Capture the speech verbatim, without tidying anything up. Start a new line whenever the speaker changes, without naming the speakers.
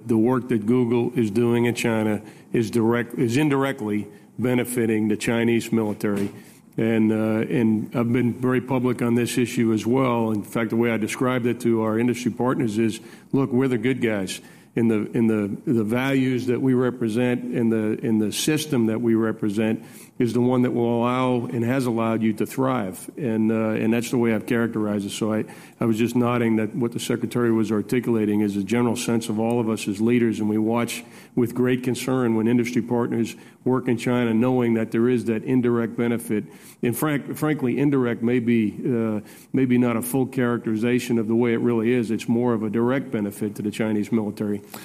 the work that Google is doing in China is direct is indirectly benefiting the Chinese military. And, uh, and I've been very public on this issue as well. In fact, the way I described it to our industry partners is, look, we're the good guys. In the in the the values that we represent, in the in the system that we represent, is the one that will allow and has allowed you to thrive, and uh, and that's the way I've characterized it. So I, I was just nodding that what the Secretary was articulating is a general sense of all of us as leaders, and we watch with great concern when industry partners work in China, knowing that there is that indirect benefit. And frank, frankly, indirect may be uh, maybe not a full characterization of the way it really is. It's more of a direct benefit to the Chinese military.